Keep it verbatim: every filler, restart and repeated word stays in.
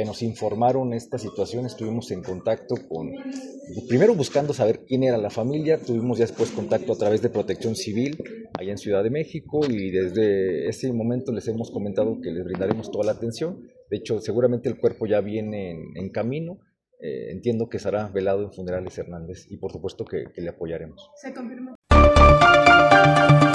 que nos informaron esta situación, estuvimos en contacto con, primero buscando saber quién era la familia, tuvimos ya después contacto a través de Protección Civil allá en Ciudad de México y desde ese momento les hemos comentado que les brindaremos toda la atención. De hecho, seguramente el cuerpo ya viene en, en camino. Eh, entiendo que será velado en Funerales Hernández y por supuesto que, que le apoyaremos. ¿Se confirmó?